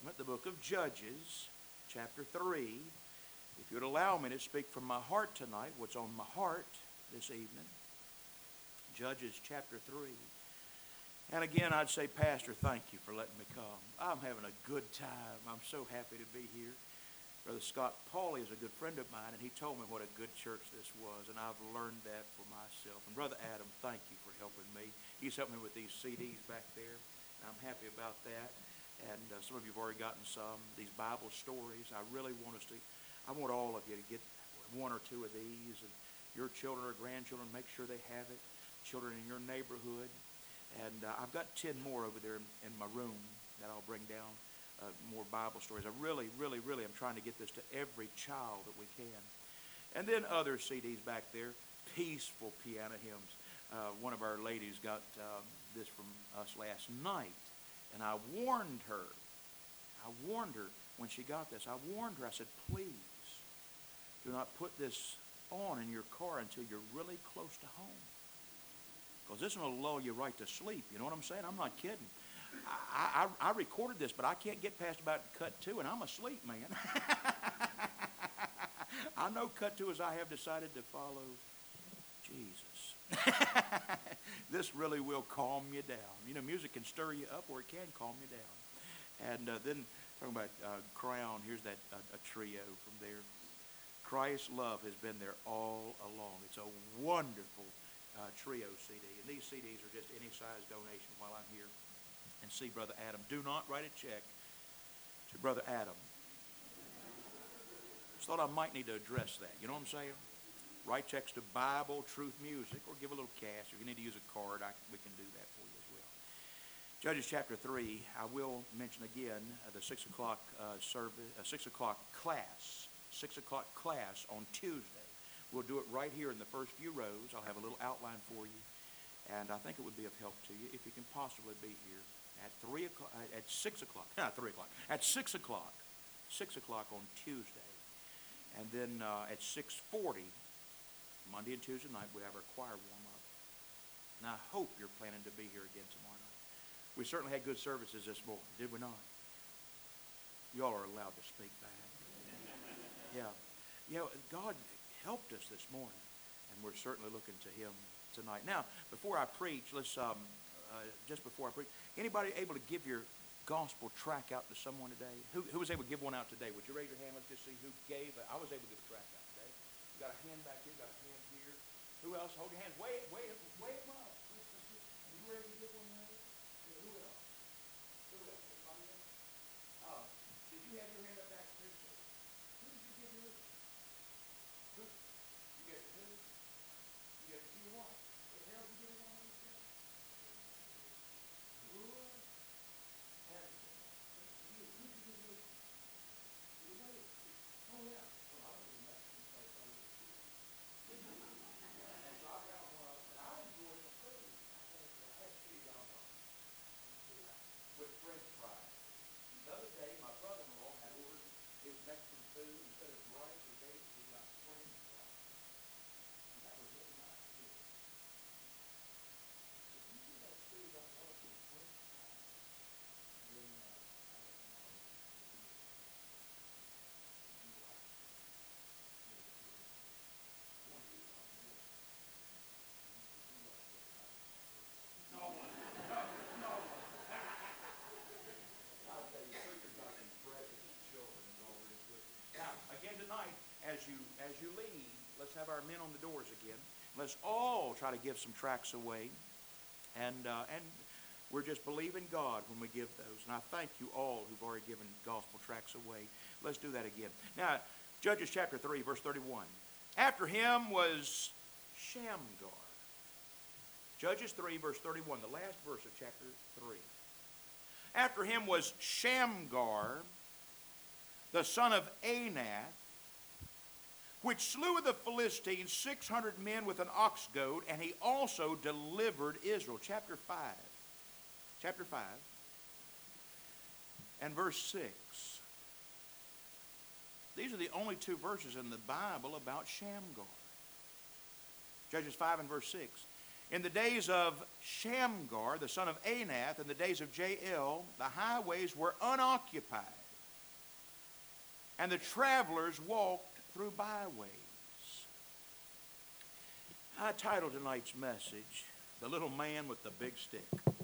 Testament, the book of Judges, chapter 3. If you would allow me to speak from my heart tonight, what's on my heart this evening, Judges chapter 3. And again, I'd say, Pastor, thank you for letting me come. I'm having a good time. I'm so happy to be here. Brother Scott Pauley is a good friend of mine, and he told me what a good church this was, and I've learned that for myself. And Brother Adam, thank you for helping me. He's helped me with these CDs back there, and I'm happy about that. And some of you have already gotten some, these Bible stories. I really want I want all of you to get one or two of these, and your children or grandchildren, make sure they have it, children in your neighborhood. And I've got 10 more over there in my room that I'll bring down. More Bible stories. I really am trying to get this to every child that we can. And then other CDs back there, peaceful piano hymns. One of our ladies got this from us last night, and I warned her when she got this. I warned her, I said, please do not put this on in your car until you're really close to home. Because this one will lull you right to sleep. You know what I'm saying? I'm not kidding. I recorded this, but I can't get past about cut 2, and I'm asleep, man. I know cut 2 is I have decided to follow Jesus. This really will calm you down. You know, music can stir you up, or it can calm you down. And then talking about Crown, here's that a trio from there. Christ's love has been there all along. It's a wonderful trio CD, and these CDs are just any size donation while I'm here. And see Brother Adam. Do not write a check to Brother Adam. Just thought I might need to address that. You know what I'm saying? Write checks to Bible, Truth Music, or give a little cash. If you need to use a card, we can do that for you as well. Judges chapter 3, I will mention again the 6 o'clock service, 6 o'clock class. 6 o'clock class on Tuesday. We'll do it right here in the first few rows. I'll have a little outline for you. And I think it would be of help to you if you can possibly be here at 3 o'clock, at 6 o'clock, not 3 o'clock, at 6 o'clock, 6 o'clock on Tuesday. And then at 6:40, Monday and Tuesday night, we have our choir warm-up. And I hope you're planning to be here again tomorrow night. We certainly had good services this morning, did we not? You all are allowed to speak back. Yeah. You know, God helped us this morning, and we're certainly looking to Him tonight. Now, before I preach, let's just before I preach, anybody able to give your gospel tract out to someone today? Who was able to give one out today? Would you raise your hand? Let's just see who gave it. I was able to give a tract out today. You got a hand back here, got a hand here. Who else? Hold your hands. Wave them up. Are you ready to give one away? Yeah, who else? Who else? Anybody else? Did you have your hand up back here? Who did you give yours? Who? You gave it to who? You gave it to your wife. What the hell did you give it on? Oh, yeah. Well, I don't even know. So I got one, and I enjoyed the food. I had chili dog with French fries. The other day, my brother-in-law had ordered his Mexican food. Instead of rice or bacon, he got French fries. And that was really nice, too. If you do that chili dog with French fries, then I don't know. As you leave, let's have our men on the doors again. Let's all try to give some tracts away. And we're just believing God when we give those. And I thank you all who've already given gospel tracts away. Let's do that again. Now, Judges chapter 3, verse 31. After him was Shamgar. Judges 3, verse 31, the last verse of chapter 3. After him was Shamgar, the son of Anath, which slew of the Philistines 600 men with an ox goad, and he also delivered Israel. Chapter 5. Chapter 5 and verse 6. These are the only two verses in the Bible about Shamgar. Judges 5 and verse 6. In the days of Shamgar, the son of Anath, in the days of Jael, the highways were unoccupied, and the travelers walked through byways. I titled tonight's message, The Little Man with the Big Stick.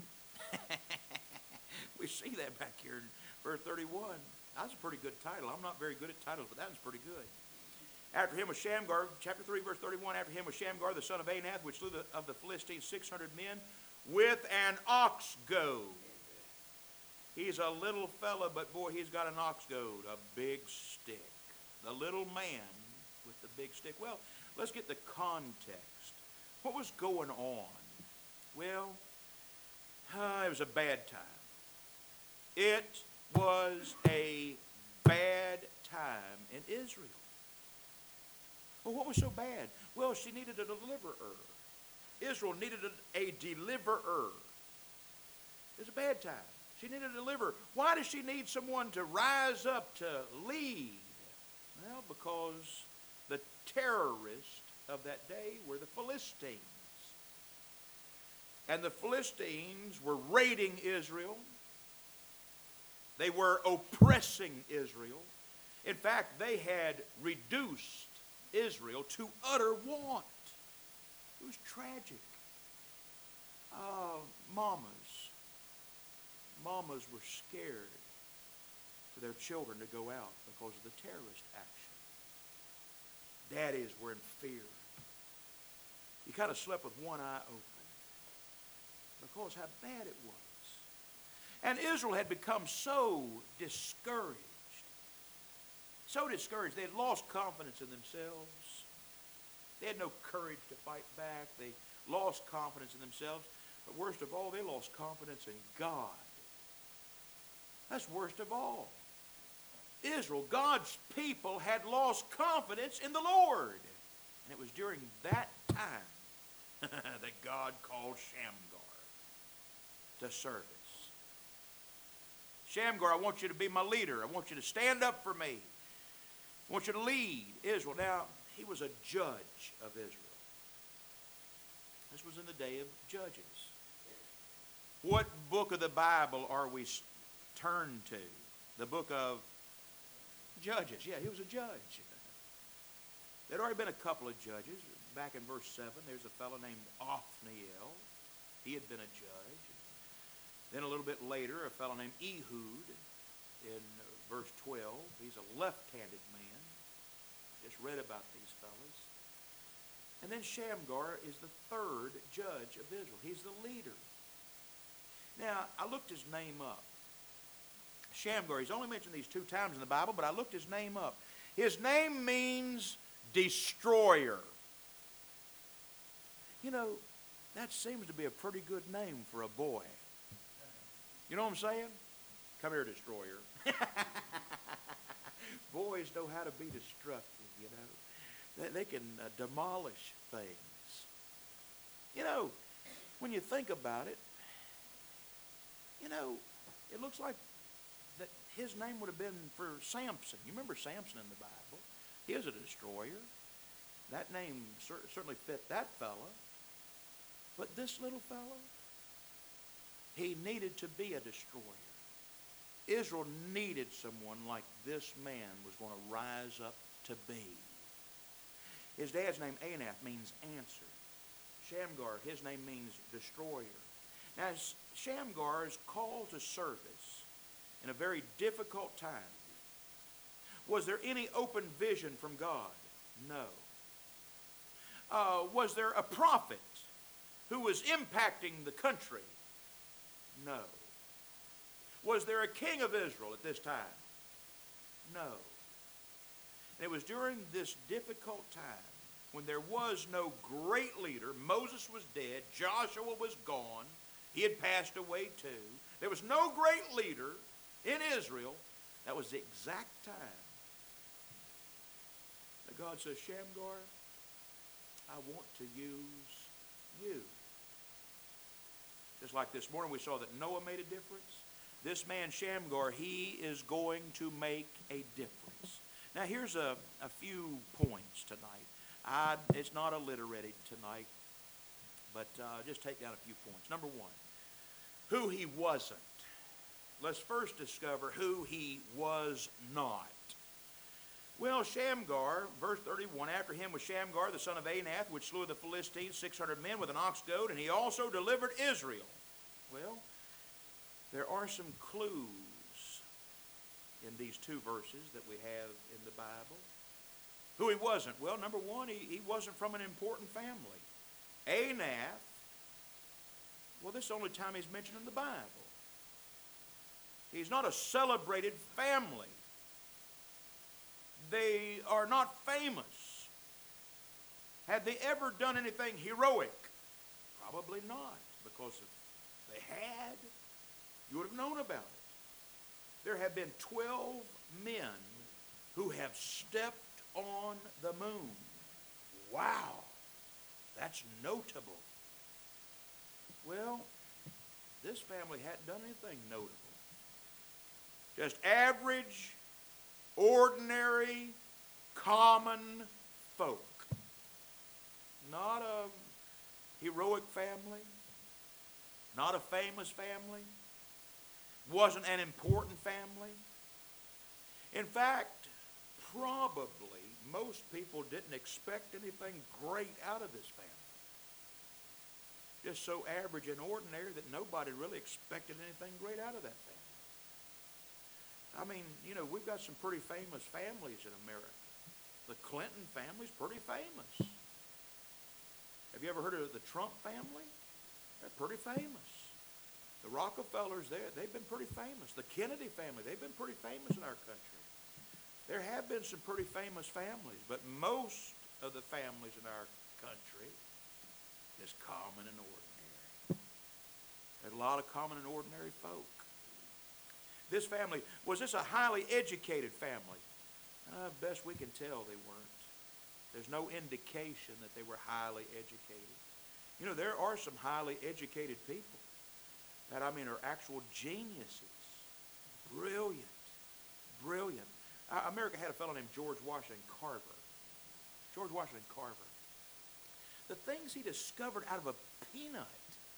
We see that back here in verse 31. That's a pretty good title. I'm not very good at titles, but that was pretty good. After him was Shamgar, chapter 3, verse 31. After him was Shamgar, the son of Anath, which slew of the Philistines 600 men with an ox goad. He's a little fella, but boy, he's got an ox goad, a big stick. The little man with the big stick. Well, let's get the context. What was going on? Well, it was a bad time. It was a bad time in Israel. Well, what was so bad? Well, she needed a deliverer. Israel needed a deliverer. It was a bad time. She needed a deliverer. Why does she need someone to rise up to lead? Well, because the terrorists of that day were the Philistines. And the Philistines were raiding Israel. They were oppressing Israel. In fact, they had reduced Israel to utter want. It was tragic. Mamas were scared for their children to go out because of the terrorist action. Daddies were in fear. You kind of slept with one eye open because how bad it was. And Israel had become so discouraged. So discouraged. They had lost confidence in themselves. They had no courage to fight back. They lost confidence in themselves. But worst of all, they lost confidence in God. That's worst of all. Israel, God's people, had lost confidence in the Lord. And it was during that time that God called Shamgar to service. Shamgar, I want you to be my leader. I want you to stand up for me. I want you to lead Israel. Now, he was a judge of Israel. This was in the day of Judges. What book of the Bible are we turned to? The book of Judges. Yeah, he was a judge. There had already been a couple of judges. Back in verse 7, there's a fellow named Othniel. He had been a judge. Then a little bit later, a fellow named Ehud in verse 12. He's a left-handed man. I just read about these fellas. And then Shamgar is the third judge of Israel. He's the leader. Now, I looked his name up. Shamgar, he's only mentioned these 2 times in the Bible, but I looked his name up. His name means destroyer. You know, that seems to be a pretty good name for a boy. You know what I'm saying? Come here, destroyer. Boys know how to be destructive, you know. They can demolish things. You know, when you think about it, you know, it looks like that his name would have been for Samson. You remember Samson in the Bible? He was a destroyer. That name certainly fit that fella. But this little fella, he needed to be a destroyer. Israel needed someone like this man was going to rise up to be. His dad's name, Anath, means answer. Shamgar, his name means destroyer. Now, Shamgar is called to service in a very difficult time. Was there any open vision from God? No. Was there a prophet who was impacting the country? No. Was there a king of Israel at this time? No. And it was during this difficult time when there was no great leader. Moses was dead. Joshua was gone. He had passed away too. There was no great leader in Israel. That was the exact time that God says, Shamgar, I want to use you. Just like this morning we saw that Noah made a difference. This man Shamgar, he is going to make a difference. Now here's a few points tonight. It's not alliterated tonight, but just take down a few points. Number one, who he wasn't. Let's first discover who he was not. Well, Shamgar, verse 31, after him was Shamgar, the son of Anath, which slew the Philistines, 600 men with an ox goad, and he also delivered Israel. Well, there are some clues in these two verses that we have in the Bible. Who he wasn't? Well, number one, he wasn't from an important family. Anath, well, this is the only time he's mentioned in the Bible. He's not a celebrated family. They are not famous. Had they ever done anything heroic? Probably not, because if they had, you would have known about it. There have been 12 men who have stepped on the moon. Wow, that's notable. Well, this family hadn't done anything notable. Just average, ordinary, common folk. Not a heroic family. Not a famous family. Wasn't an important family. In fact, probably most people didn't expect anything great out of this family. Just so average and ordinary that nobody really expected anything great out of that family. I mean, you know, we've got some pretty famous families in America. The Clinton family's pretty famous. Have you ever heard of the Trump family? They're pretty famous. The Rockefellers, they've been pretty famous. The Kennedy family, they've been pretty famous in our country. There have been some pretty famous families, but most of the families in our country is common and ordinary. There's a lot of common and ordinary folk. This family, was this a highly educated family? Best we can tell, they weren't. There's no indication that they were highly educated. You know, there are some highly educated people that, I mean, are actual geniuses. Brilliant. Brilliant. America had a fellow named George Washington Carver. George Washington Carver. The things he discovered out of a peanut.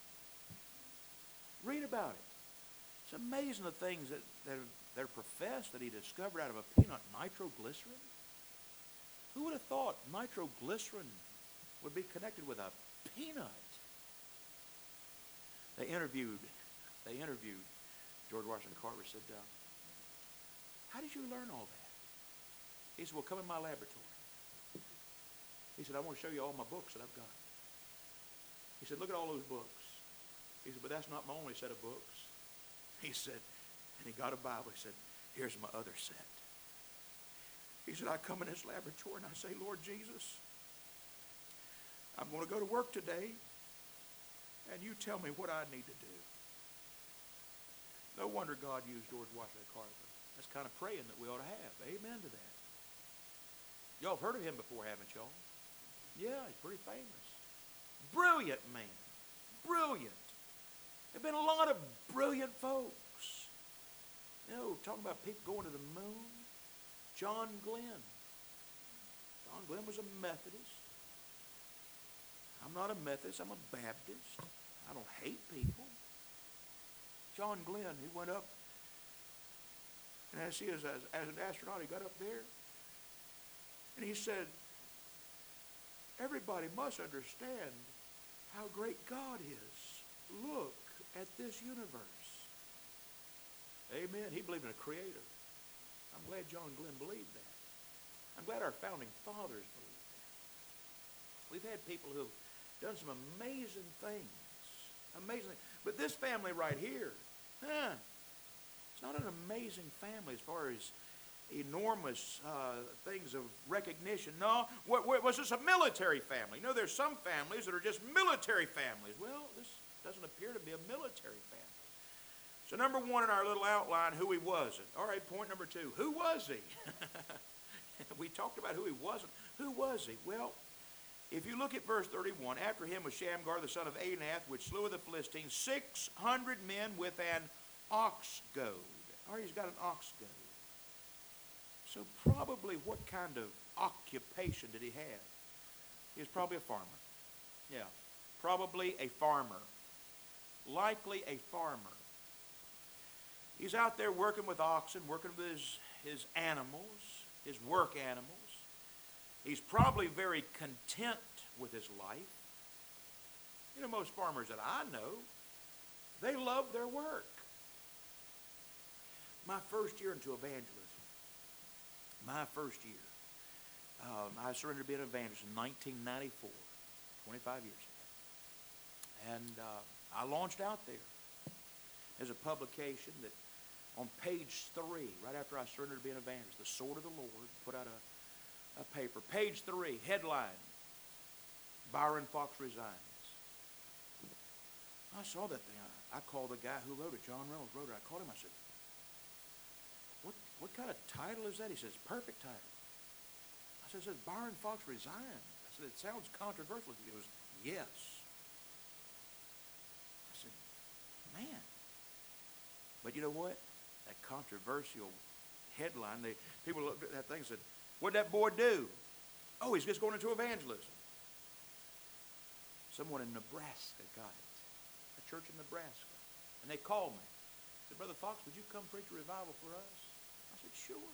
Read about it. It's amazing the things that are professed that he discovered out of a peanut. Nitroglycerin? Who would have thought nitroglycerin would be connected with a peanut? They interviewed George Washington Carver. Said, how did you learn all that? He said, well, come in my laboratory. He said, I want to show you all my books that I've got. He said, look at all those books. He said, but that's not my only set of books. He said, and he got a Bible. He said, here's my other set. He said, I come in this laboratory and I say, Lord Jesus, I'm going to go to work today, and you tell me what I need to do. No wonder God used George Washington Carver. That's kind of praying that we ought to have. Amen to that. Y'all have heard of him before, haven't y'all? Yeah, he's pretty famous. Brilliant man. Brilliant. There have been a lot of brilliant folks. You know, talking about people going to the moon. John Glenn. John Glenn was a Methodist. I'm not a Methodist, I'm a Baptist. I don't hate people. John Glenn, he went up, and as an astronaut, he got up there, and he said, everybody must understand how great God is. Look at this universe. Amen. He believed in a creator. I'm glad John Glenn believed that. I'm glad our founding fathers believed that. We've had people who've done some amazing things. Amazing. But this family right here, it's not an amazing family as far as enormous things of recognition. No, was this a military family? You know, there's some families that are just military families. Well, this doesn't appear to be a military family. So number one in our little outline, who he wasn't. All right, point number two, who was he? We talked about who he wasn't. Who was he? Well, if you look at verse 31, after him was Shamgar the son of Anath, which slew the Philistines, 600 men with an ox goad. All right, he's got an ox goad. So probably what kind of occupation did he have? He was probably a farmer. Yeah, probably a farmer. Likely a farmer. He's out there working with oxen, working with his animals, his work animals. He's probably very content with his life. You know, most farmers that I know, they love their work. My first year into evangelism, I surrendered to be an evangelist in 1994, 25 years ago. And I launched out there. There's a publication that on page 3, right after I surrendered to be an evangelist, The Sword of the Lord, put out a paper. Page 3, headline, Byron Fox resigns. I saw that thing. I called the guy who wrote it, John Reynolds wrote it. I called him, I said, what kind of title is that? He says, perfect title. I said, it says Byron Fox resigned. I said, it sounds controversial. He goes, yes. I said, man. But you know what? That controversial headline, people looked at that thing and said, what'd that boy do? Oh, he's just going into evangelism. Someone in Nebraska got it. A church in Nebraska. And they called me. They said, Brother Fox, would you come preach a revival for us? I said, sure.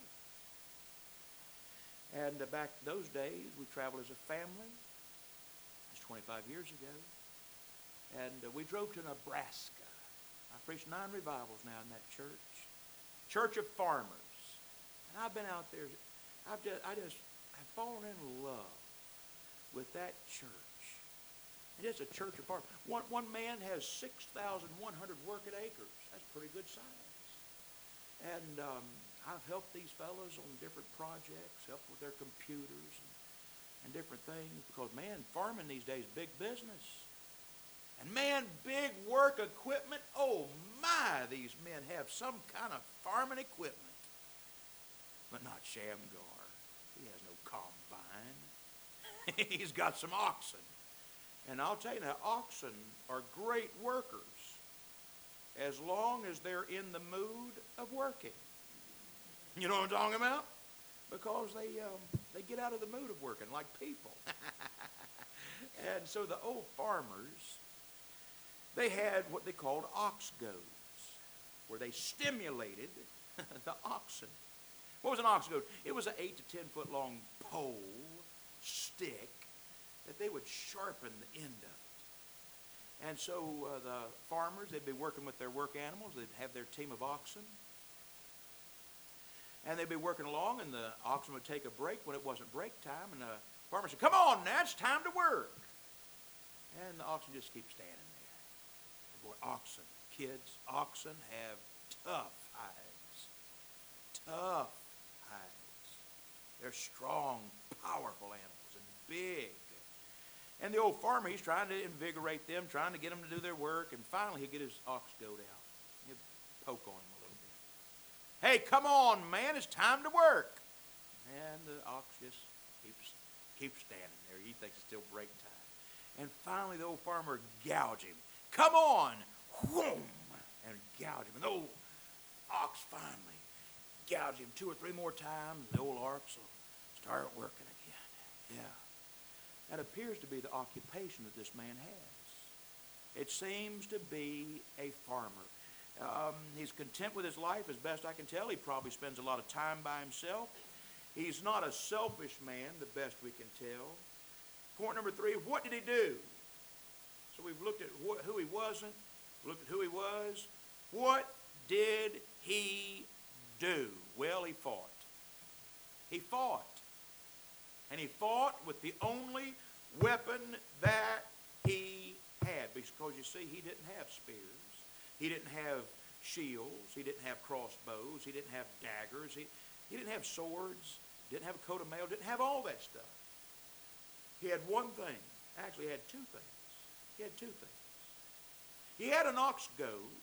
And back those days, we traveled as a family. That's 25 years ago. And we drove to Nebraska. I preached 9 revivals now in that church. Church of Farmers. And I've been out there. I've fallen in love with that church. It is a church of farmers. One man has 6,100 working acres. That's pretty good size. And I've helped these fellows on different projects, helped with their computers and different things. Because, man, farming these days is big business. And, man, big work equipment. Oh, my, these men have some kind of farming equipment. But not Shamgar. He has no combine. He's got some oxen. And I'll tell you now, oxen are great workers as long as they're in the mood of working. You know what I'm talking about? Because they get out of the mood of working like people. And so the old farmers, they had what they called ox goads, where they stimulated the oxen. What was an ox goad? It was an 8 to 10 foot long pole, stick, that they would sharpen the end of it. And so the farmers, they'd be working with their work animals. They'd have their team of oxen. And they'd be working along, and the oxen would take a break when it wasn't break time. And the farmer said, come on now, it's time to work. And the oxen just keep standing there. Boy, oxen, kids, oxen have tough hides. Tough hides. They're strong, powerful animals, and big. And the old farmer, he's trying to invigorate them, trying to get them to do their work, and finally he'll get his ox goad out. He'll poke on him a little bit. Hey, come on, man, it's time to work. And the ox just keeps standing there. He thinks it's still break time. And finally the old farmer gouged him. Come on! Whoom! And gouged him. And the old ox finally gouged him 2 or 3 more times. The old ox will start working again. Yeah. That appears to be the occupation that this man has. It seems to be a farmer. He's content with his life, as best I can tell. He probably spends a lot of time by himself. He's not a selfish man, the best we can tell. Point number 3, what did he do? So we've looked at who he wasn't, looked at who he was. What did he do? Well, he fought. He fought. And he fought with the only weapon that he had. Because, you see, he didn't have spears. He didn't have shields. He didn't have crossbows. He didn't have daggers. He didn't have swords. Didn't have a coat of mail. Didn't have all that stuff. He had one thing. Actually, he had 2 things. He had 2 things. He had an ox goad.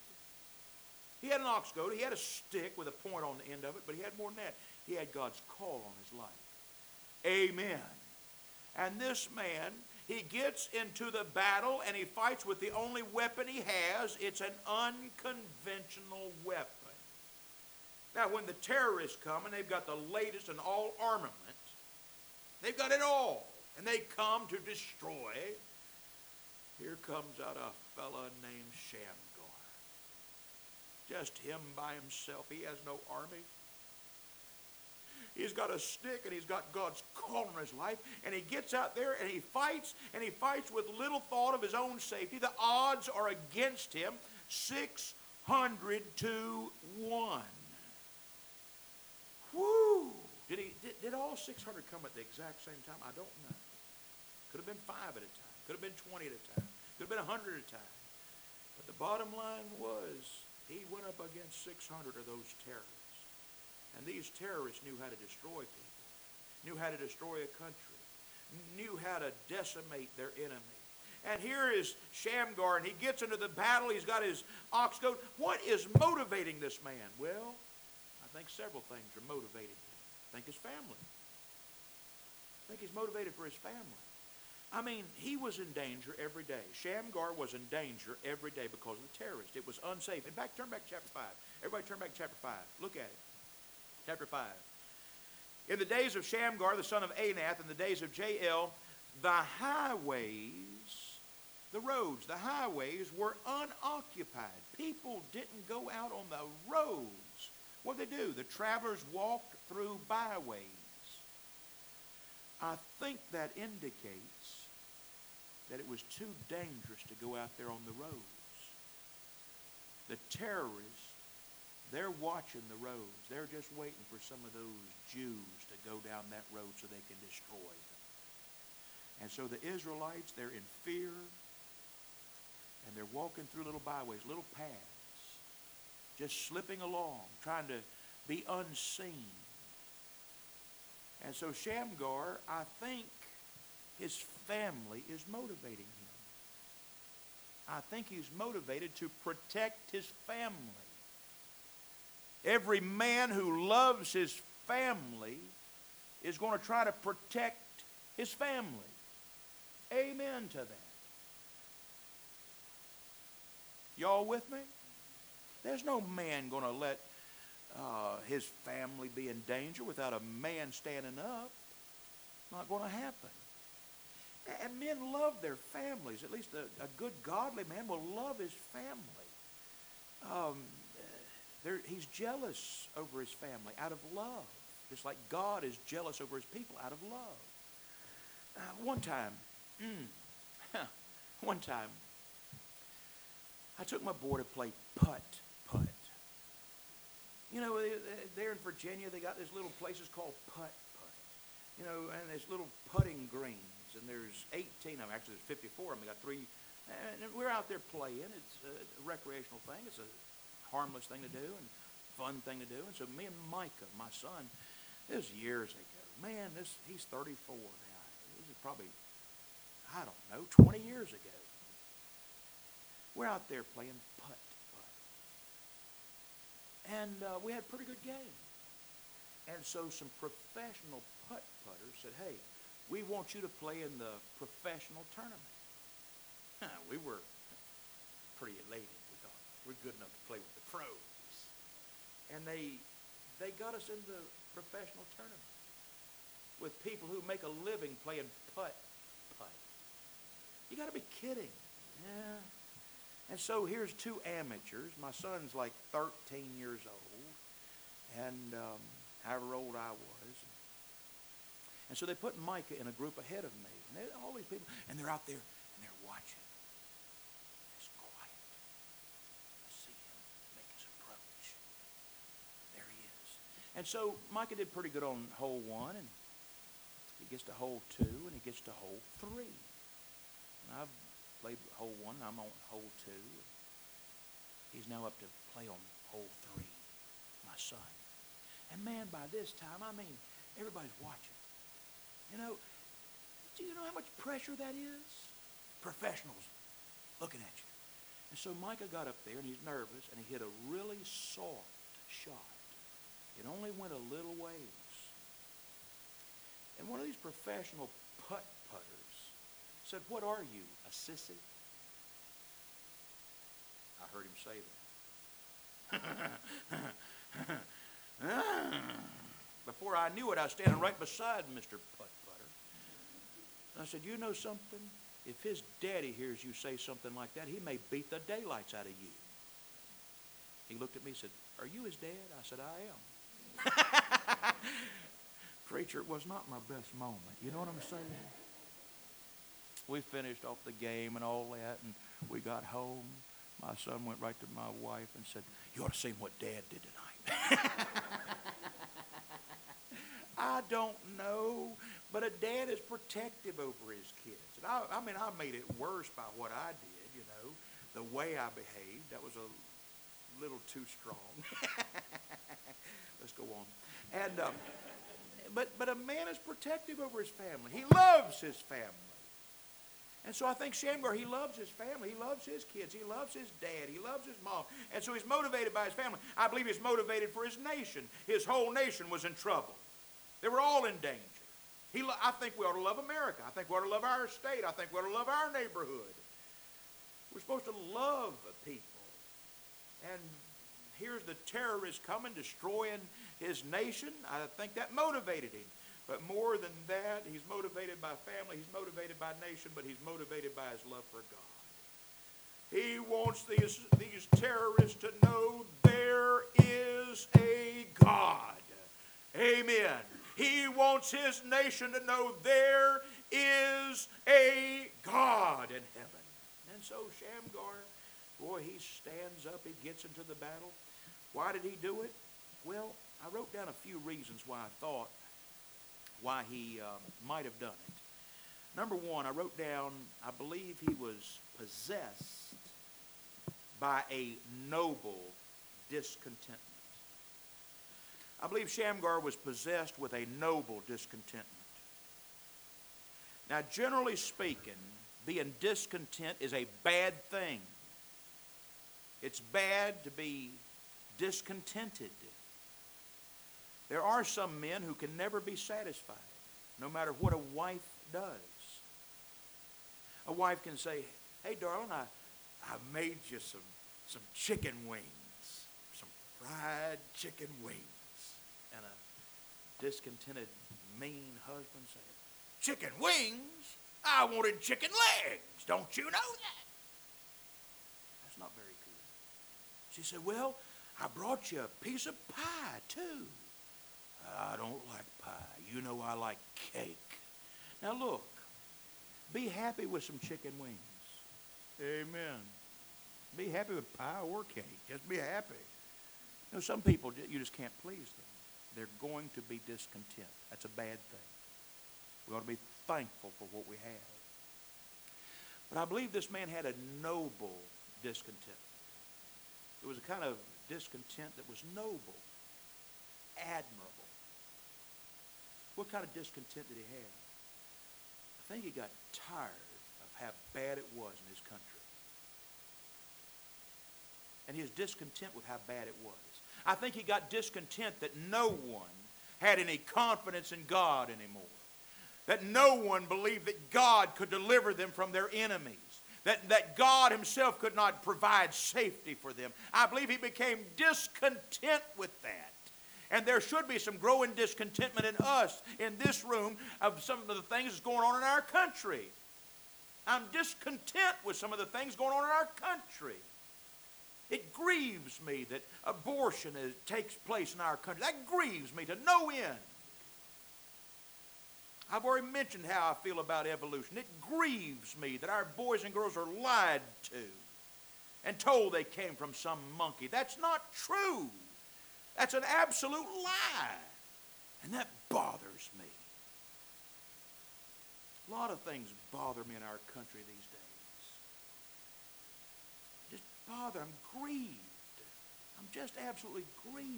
He had an ox goad. He had a stick with a point on the end of it, but he had more than that. He had God's call on his life. Amen. And this man, he gets into the battle and he fights with the only weapon he has. It's an unconventional weapon. Now, when the terrorists come and they've got the latest in all armament, they've got it all, and they come to destroy Here comes out a fella named Shamgar. Just him by himself. He has no army. He's got a stick and he's got God's call on his life. And he gets out there and he fights with little thought of his own safety. The odds are against him, 600 to 1. Whoo! Did all 600 come at the exact same time? I don't know. Could have been 5 at a time. Could have been 20 at a time. Could have been 100 at a time. But the bottom line was he went up against 600 of those terrorists. And these terrorists knew how to destroy people, knew how to destroy a country, knew how to decimate their enemy. And here is Shamgar, and he gets into the battle. He's got his ox goad. What is motivating this man? Well, I think several things are motivating him. I think his family. I think he's motivated for his family. I mean, he was in danger every day. Shamgar was in danger every day because of the terrorists. It was unsafe. In fact, turn back to chapter 5. Everybody turn back to chapter 5. Look at it. Chapter 5. In the days of Shamgar, the son of Anath, in the days of Jael, the highways, the roads, the highways were unoccupied. People didn't go out on the roads. What did they do? The travelers walked through byways. I think that indicates that it was too dangerous to go out there on the roads. The terrorists, they're watching the roads. They're just waiting for some of those Jews to go down that road so they can destroy them. And so the Israelites, they're in fear, and they're walking through little byways, little paths, just slipping along, trying to be unseen. And so Shamgar, I think his family is motivating him. I think he's motivated to protect his family. Every man who loves his family is going to try to protect his family. Amen to that. Y'all with me? There's no man going to let his family be in danger without a man standing up. Not going to happen. And men love their families. At least a good godly man will love his family. He's jealous over his family out of love. Just like God is jealous over his people out of love. One time, I took my boy to play putt. You know, there in Virginia, they got these little places called putt. You know, and there's little putting greens, and there's 18 of them. Actually, there's 54 of them. They got 3. And we're out there playing. It's a recreational thing. It's a harmless thing to do and fun thing to do. And so me and Micah, my son, this was years ago. Man, he's 34 now. This is probably, I don't know, 20 years ago. We're out there playing putt. And we had a pretty good game. And so some professional putters said, hey, we want you to play in the professional tournament. We were pretty elated. We thought, we're good enough to play with the pros. And they got us in the professional tournament with people who make a living playing putt. You got to be kidding. Yeah. And so here's 2 amateurs. My son's like 13 years old, and however old I was. And so they put Micah in a group ahead of me. And all these people, and they're out there, and they're watching. It's quiet. I see him make his approach. There he is. And so Micah did pretty good on hole 1, and he gets to hole 2, and he gets to hole 3. And I've played hole 1, and I'm on hole 2. He's now up to play on hole 3, my son. And man, by this time, I mean, everybody's watching. You know, do you know how much pressure that is? Professionals looking at you. And so Micah got up there, and he's nervous, and he hit a really soft shot. It only went a little ways. And one of these professional putters said, what are you, a sissy? I heard him say that. Before I knew it, I was standing right beside Mr. Putter. And I said, you know something? if his daddy hears you say something like that, he may beat the daylights out of you. He looked at me and said, "Are you his dad?" I said, "I am." Preacher, it was not my best moment. You know what I'm saying? We finished off the game and all that, and we got home. My son went right to my wife and said, "You ought to see what Dad did tonight." I don't know, but a dad is protective over his kids. And I mean, I made it worse by what I did, you know, the way I behaved. That was a little too strong. Let's go on. And but a man is protective over his family. He loves his family. And so I think Shamgar, he loves his family. He loves his kids. He loves his dad. He loves his mom. And so he's motivated by his family. I believe he's motivated for his nation. His whole nation was in trouble. They were all in danger. I think we ought to love America. I think we ought to love our state. I think we ought to love our neighborhood. We're supposed to love people. And here's the terrorist coming, destroying his nation. I think that motivated him. But more than that, he's motivated by family, he's motivated by nation, but he's motivated by his love for God. He wants these terrorists to know there is a God. Amen. He wants his nation to know there is a God in heaven. And so Shamgar, boy, he stands up, he gets into the battle. Why did he do it? Well, I wrote down a few reasons why he might have done it. Number one, I wrote down, I believe he was possessed by a noble discontentment. I believe Shamgar was possessed with a noble discontentment. Now, generally speaking, being discontent is a bad thing. It's bad to be discontented. There are some men who can never be satisfied, no matter what a wife does. A wife can say, "Hey, darling, I made you some chicken wings, some fried chicken wings." And a discontented, mean husband said, "Chicken wings? I wanted chicken legs. Don't you know that?" That's not very good. She said, "Well, I brought you a piece of pie, too." "I don't like pie. You know I like cake." Now look, be happy with some chicken wings. Amen. Be happy with pie or cake. Just be happy. You know, some people, you just can't please them. They're going to be discontent. That's a bad thing. We ought to be thankful for what we have. But I believe this man had a noble discontent. It was a kind of discontent that was noble, admirable. What kind of discontent did he have? I think he got tired of how bad it was in his country. And he was discontent with how bad it was. I think he got discontent that no one had any confidence in God anymore. That no one believed that God could deliver them from their enemies. That God himself could not provide safety for them. I believe he became discontent with that. And there should be some growing discontentment in us, in this room, of some of the things that's going on in our country. I'm discontent with some of the things going on in our country. It grieves me that abortion takes place in our country. That grieves me to no end. I've already mentioned how I feel about evolution. It grieves me that our boys and girls are lied to and told they came from some monkey. That's not true. That's an absolute lie. And that bothers me. A lot of things bother me in our country these days. Just bother. I'm grieved. I'm just absolutely grieved.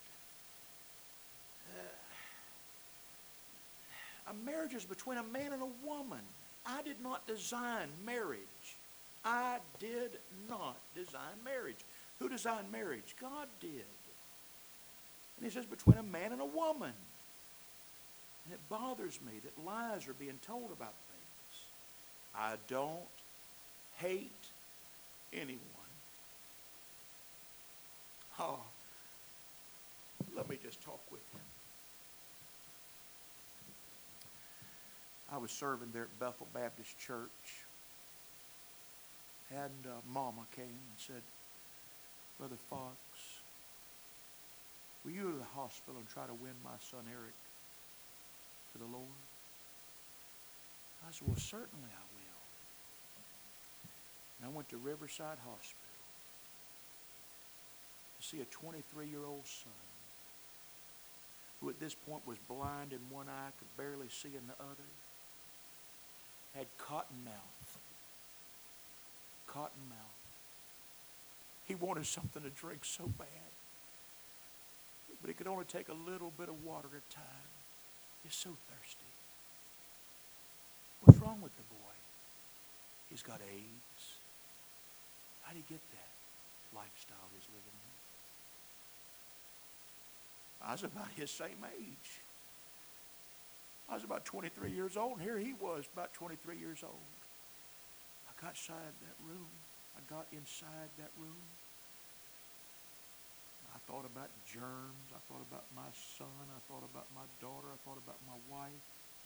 A marriage is between a man and a woman. I did not design marriage. I did not design marriage. Who designed marriage? God did. And he says between a man and a woman. And it bothers me that lies are being told about things. I don't hate anyone. Oh, let me just talk with him. I was serving there at Bethel Baptist Church And Mama came and said, Brother Fox, will you go to the hospital and try to win my son Eric to the Lord? I said, well, certainly I will. And I went to Riverside Hospital to see a 23-year-old son who at this point was blind in one eye, could barely see in the other, had cotton mouth. Cotton mouth. He wanted something to drink so bad, but he could only take a little bit of water at a time. He's so thirsty. What's wrong with the boy? He's got AIDS. How did he get that lifestyle he's living in? I was about his same age. I was about 23 years old, and here he was about 23 years old. I got inside that room. I got inside that room. I thought about germs. I thought about my son. I thought about my daughter. I thought about my wife.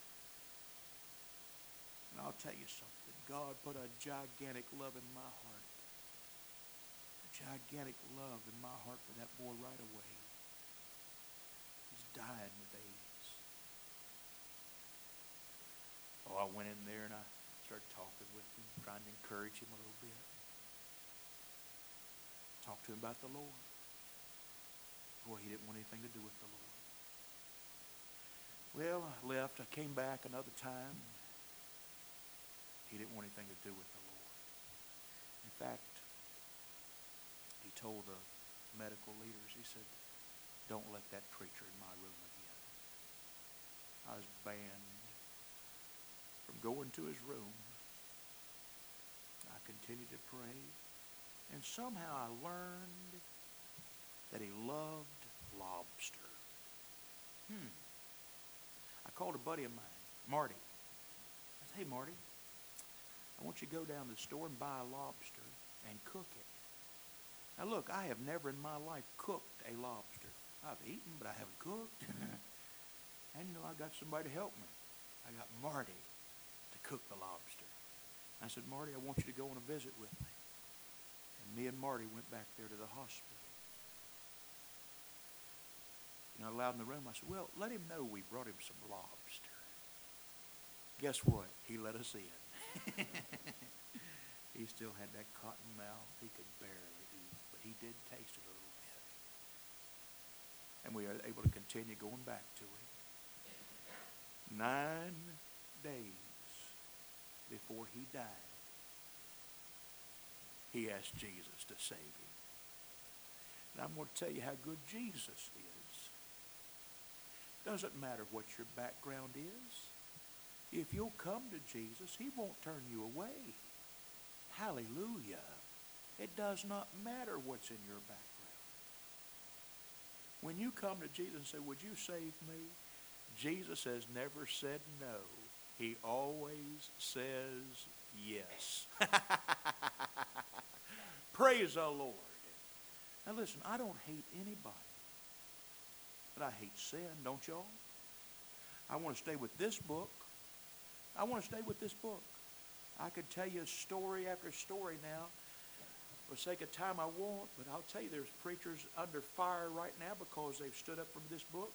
And I'll tell you something. God put a gigantic love in my heart. A gigantic love in my heart for that boy right away. He's dying with AIDS. Oh, I went in there and I started talking with him, trying to encourage him a little bit. Talked to him about the Lord. Boy, he didn't want anything to do with the Lord. Well, I left. I came back another time. He didn't want anything to do with the Lord. In fact, he told the medical leaders, he said, don't let that preacher in my room again. I was banned from going to his room. I continued to pray. And somehow I learned that he loved lobster. I called a buddy of mine, Marty. I said, hey, Marty, I want you to go down to the store and buy a lobster and cook it. Now, look, I have never in my life cooked a lobster. I've eaten, but I haven't cooked. And, I got somebody to help me. I got Marty to cook the lobster. I said, Marty, I want you to go on a visit with me. And me and Marty went back there to the hospital. Loud in the room, I said, well, let him know we brought him some lobster. Guess what? He let us in. He still had that cotton mouth. He could barely eat, but he did taste it a little bit. And we were able to continue going back to him. 9 days before he died, he asked Jesus to save him. And I'm going to tell you how good Jesus is. Doesn't matter what your background is. If you'll come to Jesus, he won't turn you away. Hallelujah. It does not matter what's in your background. When you come to Jesus and say, would you save me? Jesus has never said no. He always says yes. Praise the Lord. Now listen, I don't hate anybody. But I hate sin, don't y'all? I want to stay with this book. I want to stay with this book. I could tell you story after story now. For the sake of time, I won't. But I'll tell you, there's preachers under fire right now because they've stood up from this book.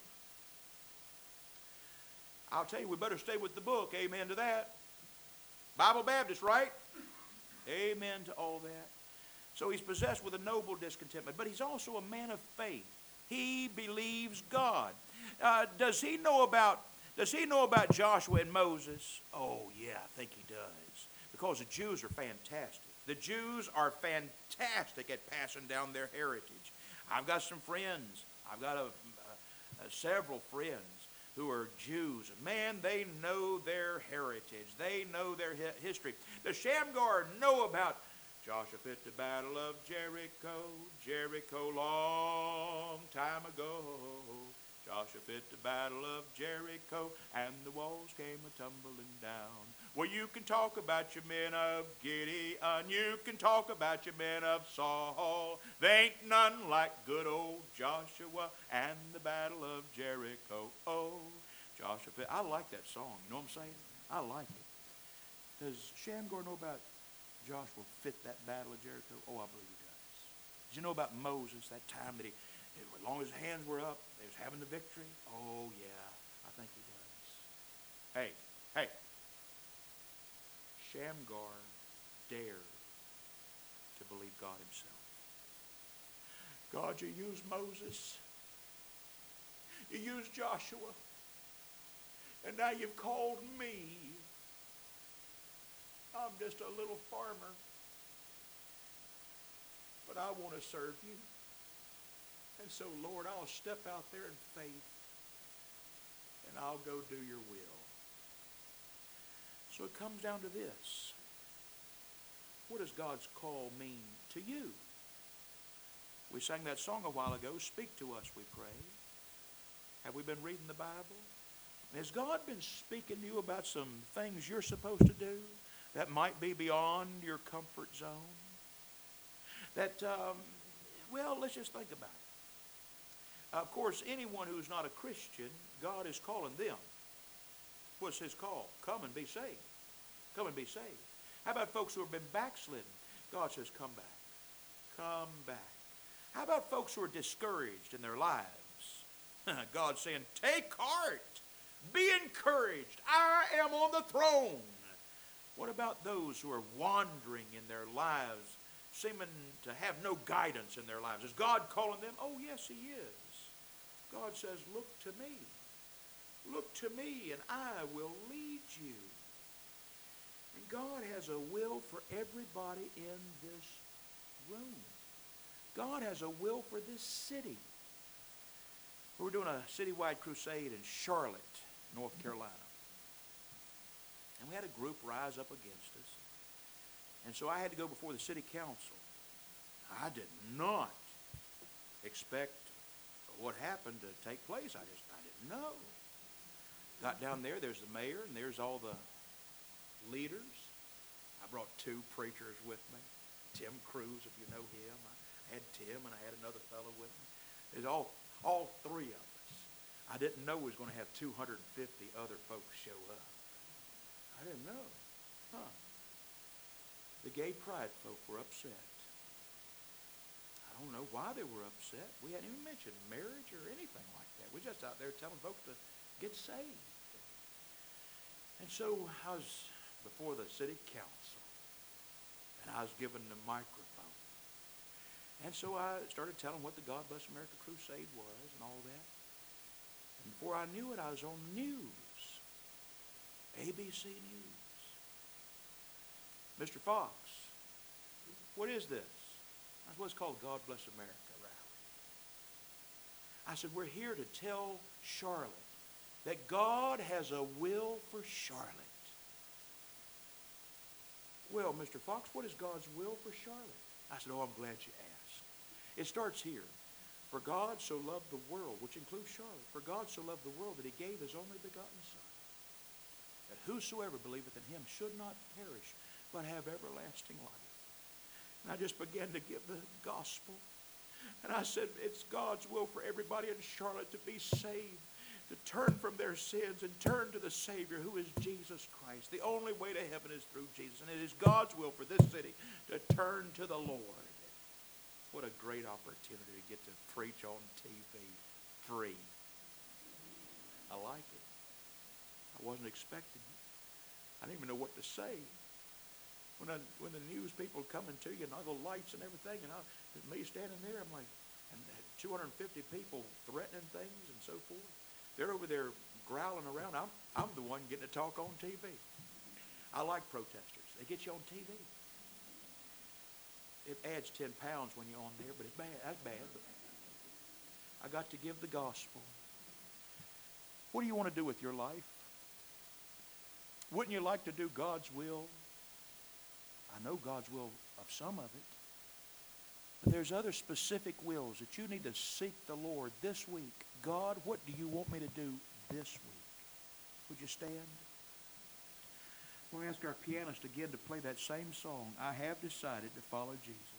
I'll tell you, we better stay with the book. Amen to that. Bible Baptist, right? Amen to all that. So he's possessed with a noble discontentment, but he's also a man of faith. He believes God. Does he know about Joshua and Moses? Oh, yeah, I think he does. Because the Jews are fantastic. The Jews are fantastic at passing down their heritage. I've got some friends. I've got several friends who are Jews. Man, they know their heritage. They know their history. The Shamgar know about Joshua fit the battle of Jericho, Jericho long time ago. Joshua fit the battle of Jericho, and the walls came a-tumbling down. Well, you can talk about your men of Gideon, you can talk about your men of Saul. There ain't none like good old Joshua and the battle of Jericho. Oh, Joshua fit. I like that song, you know what I'm saying? I like it. Does Shamgar know about Joshua fit that battle of Jericho? Oh, I believe he does. Did you know about Moses, that time that as long as his hands were up, he was having the victory? Oh, yeah, I think he does. Hey, Shamgar dared to believe God himself. God, you used Moses. You used Joshua. And now you've called me. I'm just a little farmer. But I want to serve you. And so, Lord, I'll step out there in faith. And I'll go do your will. So it comes down to this. What does God's call mean to you? We sang that song a while ago, Speak to Us, we pray. Have we been reading the Bible? Has God been speaking to you about some things you're supposed to do that might be beyond your comfort zone? That, let's just think about it. Of course, anyone who's not a Christian, God is calling them. What's his call? Come and be saved. Come and be saved. How about folks who have been backslidden? God says, come back. Come back. How about folks who are discouraged in their lives? God's saying, take heart. Be encouraged. I am on the throne. What about those who are wandering in their lives, seeming to have no guidance in their lives? Is God calling them? Oh, yes, he is. God says, look to me. Look to me, and I will lead you. And God has a will for everybody in this room. God has a will for this city. We're doing a citywide crusade in Charlotte, North Carolina. And we had a group rise up against us. And so I had to go before the city council. I did not expect what happened to take place. I didn't know. Got down there, there's the mayor, and there's all the leaders. I brought 2 preachers with me. Tim Cruz, if you know him. I had Tim, and I had another fellow with me. There's all 3 of us. I didn't know we was going to have 250 other folks show up. I didn't know. The gay pride folk were upset. I don't know why they were upset. We hadn't even mentioned marriage or anything like that. We're just out there telling folks to get saved. And so I was before the city council, and I was given the microphone. And so I started telling what the God Bless America Crusade was and all that. And before I knew it, I was on news. ABC News. Mr. Fox, what is this? That's what's called God Bless America rally. I said, we're here to tell Charlotte that God has a will for Charlotte. Well, Mr. Fox, what is God's will for Charlotte? I said, I'm glad you asked. It starts here. For God so loved the world, which includes Charlotte. For God so loved the world that he gave his only begotten Son, that whosoever believeth in him should not perish, but have everlasting life. And I just began to give the gospel. And I said, it's God's will for everybody in Charlotte to be saved, to turn from their sins and turn to the Savior, who is Jesus Christ. The only way to heaven is through Jesus. And it is God's will for this city to turn to the Lord. What a great opportunity to get to preach on TV free. I like it. I wasn't expecting it. I didn't even know what to say. When the news people coming to you and all the lights and everything, and me standing there, I'm like, and 250 people threatening things and so forth. They're over there growling around. I'm the one getting to talk on TV. I like protesters. They get you on TV. It adds 10 pounds when you're on there, but it's bad. That's bad. But I got to give the gospel. What do you want to do with your life? Wouldn't you like to do God's will? I know God's will of some of it. But there's other specific wills that you need to seek the Lord this week. God, what do you want me to do this week? Would you stand? We'll ask our pianist again to play that same song, I Have Decided to Follow Jesus.